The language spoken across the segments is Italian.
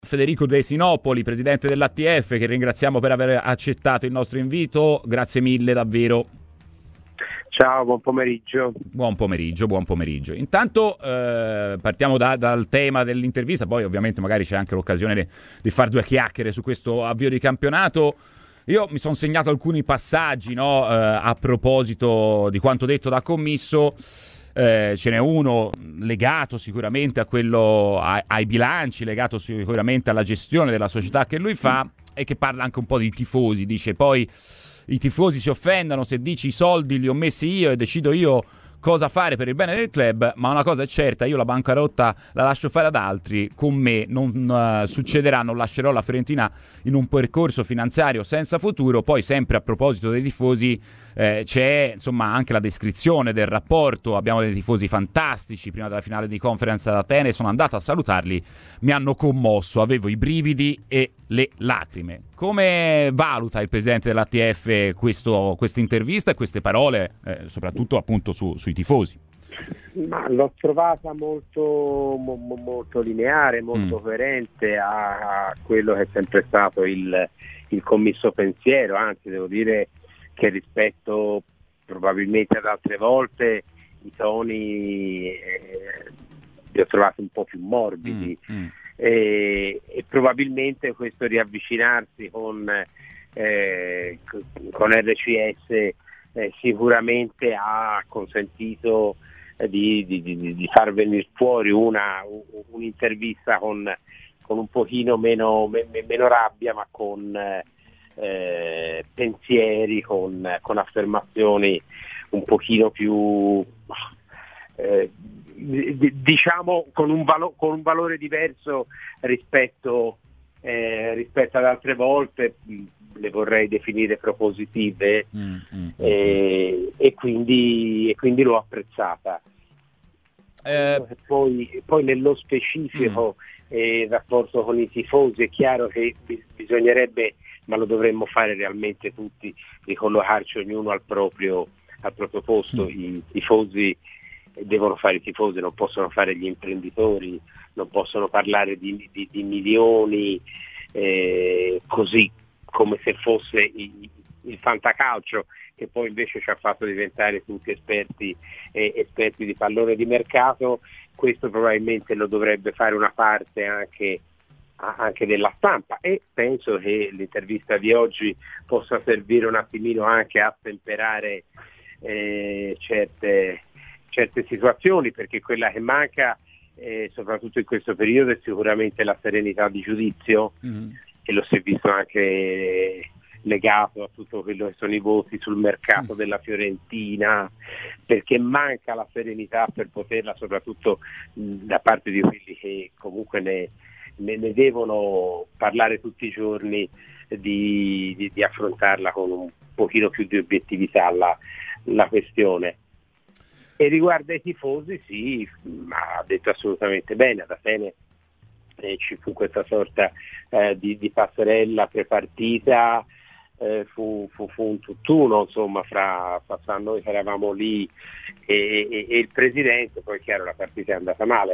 Federico De Sinopoli, presidente dell'ATF, che ringraziamo per aver accettato il nostro invito. Grazie mille davvero. Ciao, buon pomeriggio. Buon pomeriggio. Intanto partiamo dal tema dell'intervista, poi ovviamente magari c'è anche l'occasione di fare due chiacchiere su questo avvio di campionato. Io mi sono segnato alcuni passaggi, no, a proposito di quanto detto da Commisso. Ce n'è uno legato sicuramente a quello ai bilanci, legato sicuramente alla gestione della società che lui fa, e che parla anche un po' di tifosi. Dice poi i tifosi si offendano se dici i soldi li ho messi io e decido io cosa fare per il bene del club, ma una cosa è certa, io la bancarotta la lascio fare ad altri, con me non succederà, non lascerò la Fiorentina in un percorso finanziario senza futuro. Poi sempre a proposito dei tifosi c'è insomma anche la descrizione del rapporto. Abbiamo dei tifosi fantastici, prima della finale di Conference ad Atene sono andato a salutarli, mi hanno commosso, avevo i brividi e le lacrime. Come valuta il presidente dell'ATF questa intervista e queste parole, soprattutto appunto sui tifosi? Ma l'ho trovata molto lineare, molto coerente a quello che è sempre stato il commisso pensiero. Anzi, devo dire che rispetto probabilmente ad altre volte i toni li ho trovati un po' più morbidi. E probabilmente questo riavvicinarsi con RCS sicuramente ha consentito di far venire fuori un'intervista con un pochino meno rabbia, ma con pensieri, con affermazioni un pochino più diciamo con un valore diverso rispetto ad altre volte. Le vorrei definire propositive, e quindi l'ho apprezzata. Poi nello specifico il rapporto con i tifosi, è chiaro che bisognerebbe, ma lo dovremmo fare realmente tutti, ricollocarci ognuno al proprio posto. I tifosi devono fare i tifosi, non possono fare gli imprenditori, non possono parlare di milioni così come se fosse il fantacalcio, che poi invece ci ha fatto diventare tutti esperti di pallone di mercato. Questo probabilmente lo dovrebbe fare una parte anche della stampa, e penso che l'intervista di oggi possa servire un attimino anche a temperare certe situazioni, perché quella che manca soprattutto in questo periodo è sicuramente la serenità di giudizio, e lo si è visto anche legato a tutto quello che sono i voti sul mercato della Fiorentina, perché manca la serenità per poterla, soprattutto da parte di quelli che comunque ne devono parlare tutti i giorni, di affrontarla con un pochino più di obiettività la questione. E riguardo ai tifosi, sì, ha detto assolutamente bene. Ad Atene ci fu questa sorta di passerella prepartita, fu un tutt'uno, insomma, fra noi che eravamo lì e il presidente. Poi chiaro, la partita è andata male,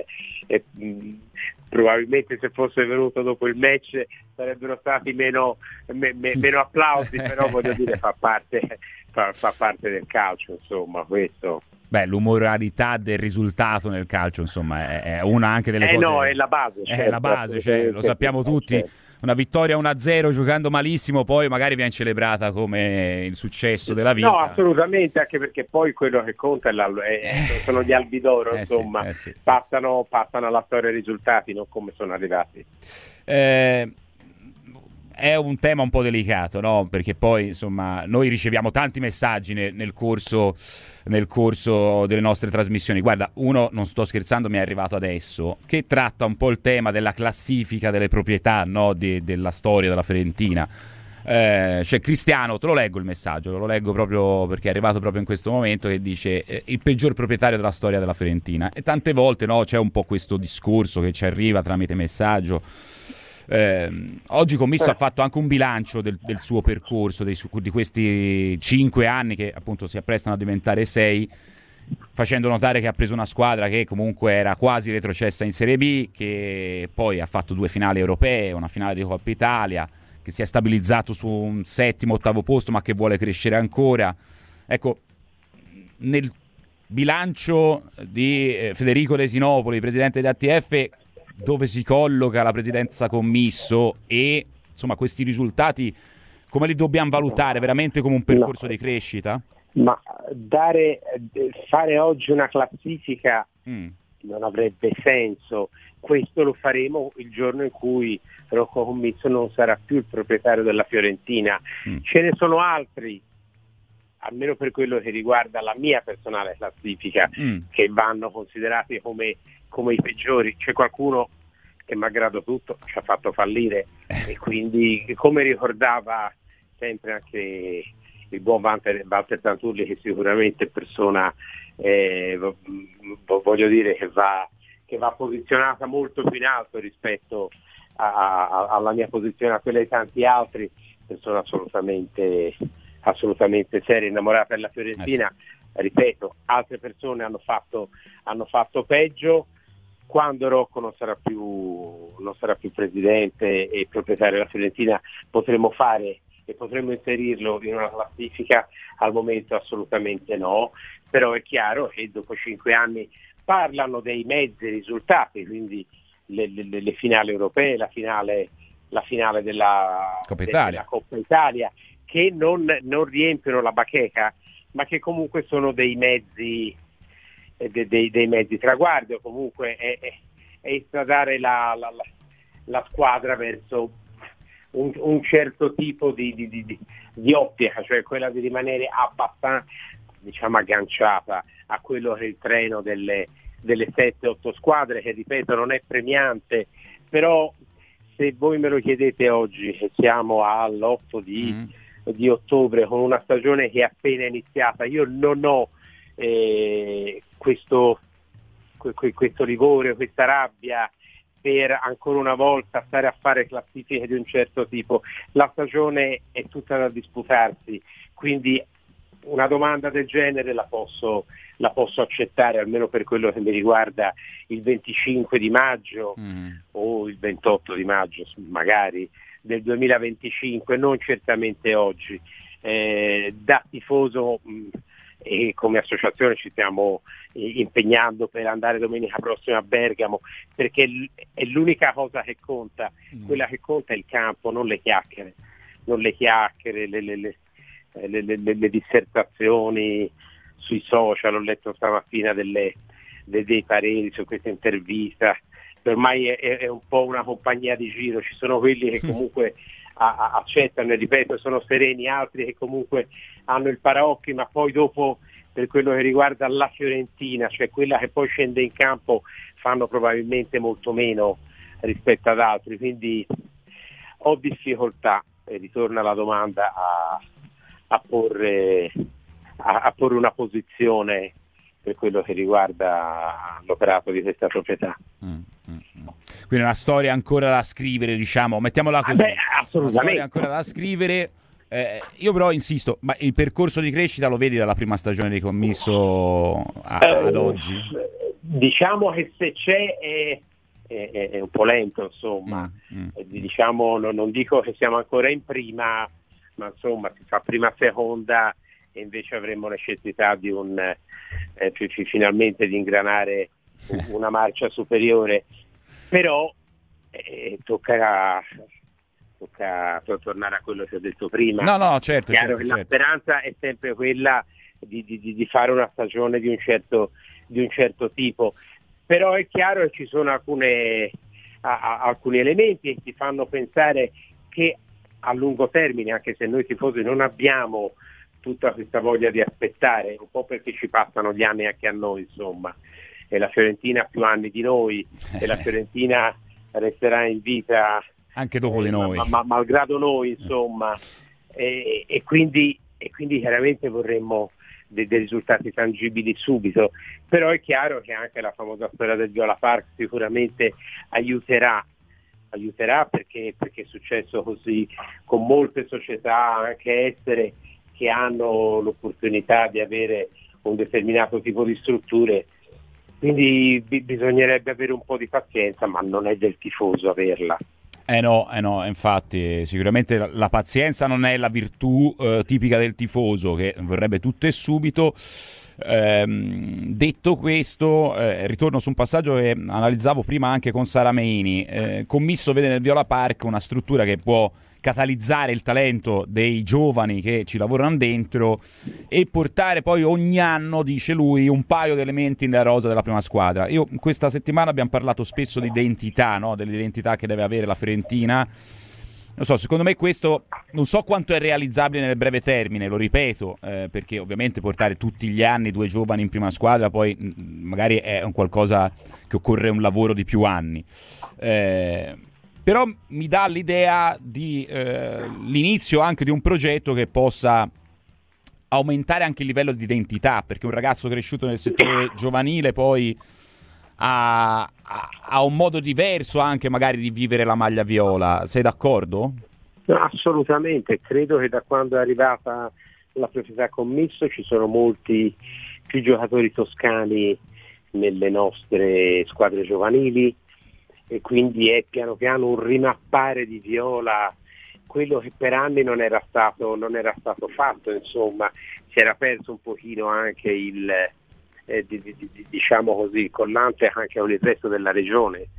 probabilmente se fosse venuto dopo il match sarebbero stati meno applausi, però voglio dire fa parte del calcio, insomma, questo. Beh, l'umoralità del risultato nel calcio, insomma, è una anche delle cose. No, è la base. È la base, cioè, lo sappiamo tutti. Certo. Una vittoria 1-0 giocando malissimo, poi magari viene celebrata come il successo della vita. No, assolutamente, anche perché poi quello che conta sono gli albidoro, insomma, sì. Passano alla storia dei risultati, non come sono arrivati. È un tema un po' delicato, no? Perché poi, insomma, noi riceviamo tanti messaggi nel corso delle nostre trasmissioni. Guarda, uno, non sto scherzando, mi è arrivato adesso, che tratta un po' il tema della classifica delle proprietà, no? Della storia della Fiorentina. Cioè, Cristiano, te lo leggo il messaggio, lo leggo proprio perché è arrivato proprio in questo momento, che dice il peggior proprietario della storia della Fiorentina. E tante volte, no, c'è un po' questo discorso che ci arriva tramite messaggio. Oggi Commisso ha fatto anche un bilancio del suo percorso, di questi 5 anni che appunto si apprestano a diventare 6, facendo notare che ha preso una squadra che comunque era quasi retrocessa in Serie B, che poi ha fatto 2 finali europee, una finale di Coppa Italia, che si è stabilizzato su un 7º-8º posto, ma che vuole crescere ancora. Ecco, nel bilancio di Federico Lesinopoli, presidente di ATF, dove si colloca la presidenza commisso e insomma questi risultati come li dobbiamo valutare? Veramente come un percorso di crescita? Ma fare oggi una classifica non avrebbe senso. Questo lo faremo il giorno in cui Rocco Commisso non sarà più il proprietario della Fiorentina. Ce ne sono altri, almeno per quello che riguarda la mia personale classifica, che vanno considerati come i peggiori. C'è qualcuno che, malgrado tutto, ci ha fatto fallire e quindi, come ricordava sempre anche il buon Walter Tanturli, che sicuramente è persona, voglio dire, che va posizionata molto più in alto rispetto alla mia posizione, a quella di tanti altri, persona assolutamente seria, innamorata della Fiorentina. Ripeto, altre persone hanno fatto peggio. Quando Rocco non sarà più presidente e proprietario della Fiorentina, potremo inserirlo in una classifica. Al momento assolutamente no, però è chiaro che dopo 5 anni parlano dei mezzi risultati, quindi le finali europee, la finale della Coppa Italia, che non riempiono la bacheca, ma che comunque sono dei mezzi traguardi, o comunque è istradare la squadra verso un certo tipo di ottica, cioè quella di rimanere abbastanza, diciamo, agganciata a quello che è il treno delle 7-8 squadre, che ripeto non è premiante, però se voi me lo chiedete oggi, che siamo all'8 di ottobre, con una stagione che è appena iniziata, io non ho questo rigore, questa rabbia per ancora una volta stare a fare classifiche di un certo tipo. La stagione è tutta da disputarsi, quindi una domanda del genere la posso accettare, almeno per quello che mi riguarda, il 25 di maggio o il 28 di maggio magari del 2025, non certamente oggi. Da tifoso e come associazione ci stiamo impegnando per andare domenica prossima a Bergamo, perché è l'unica cosa che conta. Quella che conta è il campo, non le chiacchiere, le dissertazioni sui social. Ho letto stamattina dei pareri su questa intervista. Ormai è un po' una compagnia di giro, ci sono quelli che comunque accettano e, ripeto, sono sereni, altri che comunque hanno il paraocchi, ma poi dopo, per quello che riguarda la Fiorentina, cioè quella che poi scende in campo, fanno probabilmente molto meno rispetto ad altri, quindi ho difficoltà, e ritorna la domanda, a porre una posizione per quello che riguarda l'operato di questa proprietà. Quindi una storia ancora da scrivere, diciamo, mettiamola così. Assolutamente. Una storia ancora da scrivere. Io però insisto, ma il percorso di crescita lo vedi dalla prima stagione di Commisso ad oggi? Diciamo che se c'è è un po' lento, insomma. Diciamo, non dico che siamo ancora in prima, ma insomma si fa prima seconda e invece avremmo necessità di finalmente di ingranare una marcia superiore. Però tocca tornare a quello che ho detto prima. No, certo. Chiaro che la speranza è sempre quella di fare una stagione di un certo tipo, però è chiaro che ci sono alcuni elementi che ti fanno pensare che a lungo termine, anche se noi tifosi non abbiamo tutta questa voglia di aspettare, un po' perché ci passano gli anni anche a noi, insomma, e la Fiorentina ha più anni di noi e la Fiorentina resterà in vita anche dopo di noi, malgrado noi, insomma, e quindi chiaramente vorremmo dei risultati tangibili subito, però è chiaro che anche la famosa storia del Viola Park sicuramente aiuterà perché è successo così con molte società anche estere che hanno l'opportunità di avere un determinato tipo di strutture, quindi bisognerebbe avere un po' di pazienza, ma non è del tifoso averla. No, infatti sicuramente la pazienza non è la virtù tipica del tifoso che vorrebbe tutto e subito. Detto questo, ritorno su un passaggio che analizzavo prima anche con Sara Meini. Commisso vede nel Viola Park una struttura che può catalizzare il talento dei giovani che ci lavorano dentro e portare poi ogni anno, dice lui, un paio di elementi nella rosa della prima squadra. Io questa settimana abbiamo parlato spesso di identità, no? Dell'identità che deve avere la Fiorentina. Non so, secondo me questo non so quanto è realizzabile nel breve termine, lo ripeto, perché ovviamente portare tutti gli anni 2 giovani in prima squadra poi magari è un qualcosa che occorre un lavoro di più anni. Però mi dà l'idea di l'inizio anche di un progetto che possa aumentare anche il livello di identità, perché un ragazzo cresciuto nel settore giovanile poi ha un modo diverso anche magari di vivere la maglia viola. Sei d'accordo? No, assolutamente, credo che da quando è arrivata la proprietà Commisso ci sono molti più giocatori toscani nelle nostre squadre giovanili, e quindi è piano piano un rimappare di viola, quello che per anni non era stato fatto, insomma si era perso un pochino anche il diciamo così, il collante anche con il resto della regione.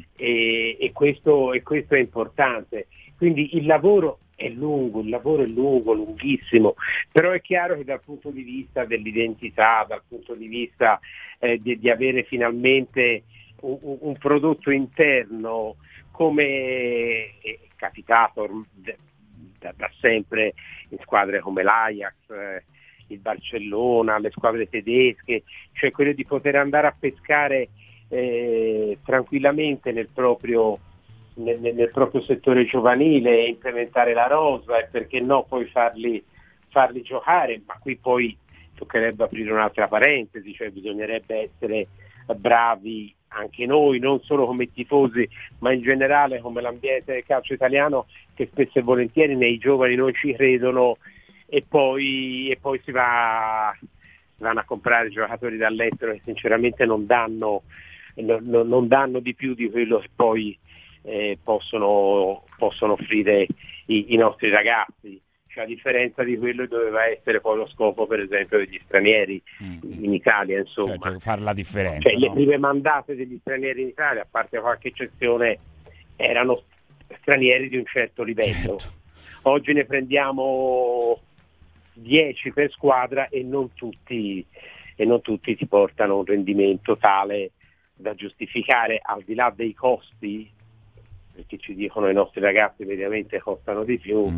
E questo è importante, quindi il lavoro è lungo, lunghissimo, però è chiaro che dal punto di vista dell'identità, dal punto di vista di avere finalmente un prodotto interno, come è capitato da sempre in squadre come l'Ajax, il Barcellona, le squadre tedesche, cioè quello di poter andare a pescare tranquillamente nel proprio settore giovanile e implementare la rosa, e perché no poi farli giocare. Ma qui poi toccherebbe aprire un'altra parentesi, cioè bisognerebbe essere bravi anche noi, non solo come tifosi, ma in generale come l'ambiente del calcio italiano, che spesso e volentieri nei giovani non ci credono, e poi vanno a comprare giocatori dall'estero che sinceramente non danno di più di quello che poi possono offrire i nostri ragazzi. Cioè, a differenza di quello che doveva essere poi lo scopo, per esempio, degli stranieri in Italia, insomma. Cioè, fare la differenza. Cioè, le prime mandate degli stranieri in Italia, a parte qualche eccezione, erano stranieri di un certo livello. Certo. Oggi ne prendiamo 10 per squadra e non tutti ti portano un rendimento tale da giustificare, al di là dei costi, perché ci dicono i nostri ragazzi mediamente costano di più,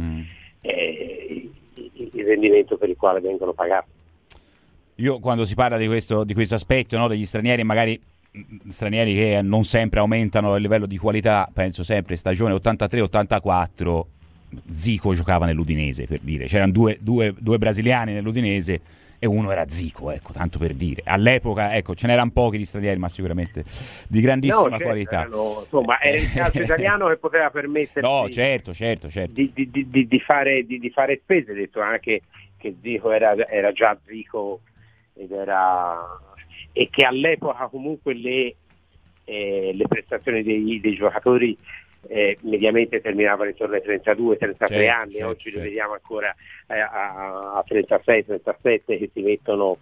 il rendimento per il quale vengono pagati. Io quando si parla di questo aspetto, no, degli stranieri, magari stranieri che non sempre aumentano il livello di qualità, penso sempre stagione 83-84 Zico giocava nell'Udinese, per dire, c'erano due brasiliani nell'Udinese e uno era Zico, ecco, tanto per dire. All'epoca, ecco, ce n'erano pochi di stranieri, ma sicuramente di grandissima qualità. Insomma, era il calcio italiano che poteva permettersi certo. di fare spese. Detto anche che Zico era già Zico e che all'epoca comunque le prestazioni dei giocatori mediamente terminavano intorno ai 32-33 anni. Oggi li vediamo ancora a 36-37 che si mettono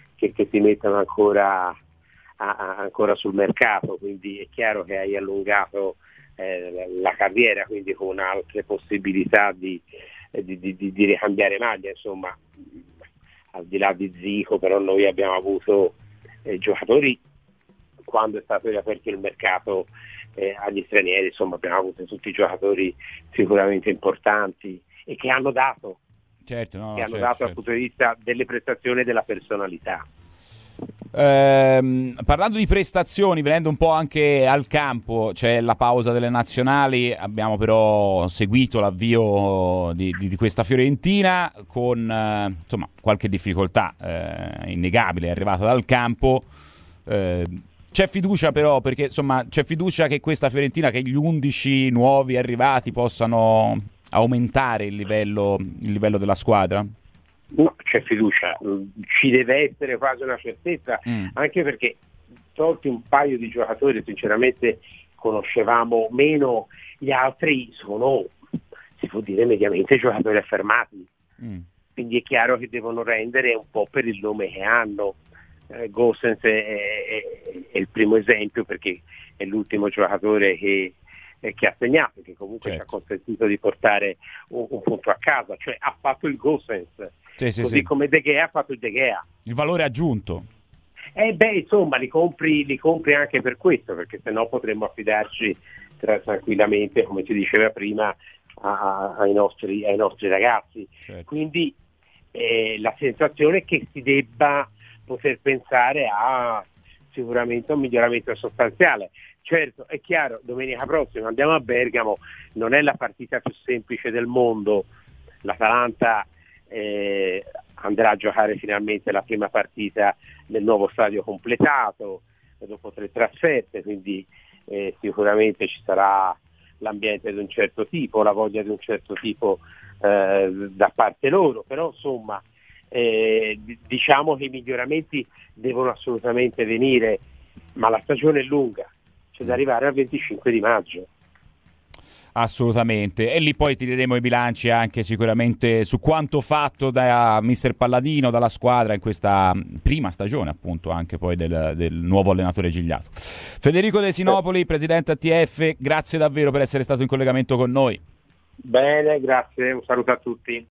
ancora sul mercato, quindi è chiaro che hai allungato la carriera, quindi con altre possibilità di ricambiare maglia, insomma. Al di là di Zico, però noi abbiamo avuto giocatori, quando è stato riaperto il mercato agli stranieri, insomma abbiamo avuto tutti i giocatori sicuramente importanti e che hanno dato dal punto di vista delle prestazioni e della personalità. Parlando di prestazioni, venendo un po' anche al campo, c'è la pausa delle nazionali, abbiamo però seguito l'avvio di questa Fiorentina con insomma qualche difficoltà innegabile, è arrivata dal campo. C'è fiducia però, perché insomma c'è fiducia che questa Fiorentina, che gli 11 nuovi arrivati possano aumentare il livello della squadra? No, c'è fiducia, ci deve essere quasi una certezza, anche perché tolti un paio di giocatori sinceramente conoscevamo meno, gli altri sono, si può dire, mediamente giocatori affermati, quindi è chiaro che devono rendere un po' per il nome che hanno. Gosens è il primo esempio, perché è l'ultimo giocatore che ha segnato, che comunque ci ha consentito di portare un punto a casa, cioè ha fatto il Gosens, così come De Gea ha fatto il De Gea. Il valore aggiunto. Insomma, li compri anche per questo, perché sennò potremmo affidarci tranquillamente, come si diceva prima, ai nostri ragazzi. Certo. Quindi la sensazione è che si debba poter pensare a sicuramente un miglioramento sostanziale. Certo, è chiaro, domenica prossima andiamo a Bergamo, non è la partita più semplice del mondo, l'Atalanta andrà a giocare finalmente la prima partita nel nuovo stadio completato dopo 3 trasferte, quindi sicuramente ci sarà l'ambiente di un certo tipo, la voglia di un certo tipo da parte loro, però insomma diciamo che i miglioramenti devono assolutamente venire, ma la stagione è lunga, c'è da arrivare al 25 di maggio. Assolutamente, e lì poi tireremo i bilanci anche sicuramente su quanto fatto da mister Palladino, dalla squadra in questa prima stagione appunto anche poi del nuovo allenatore Gigliato. Federico De Sinopoli, presidente ATF, grazie davvero per essere stato in collegamento con noi. Bene, grazie, un saluto a tutti.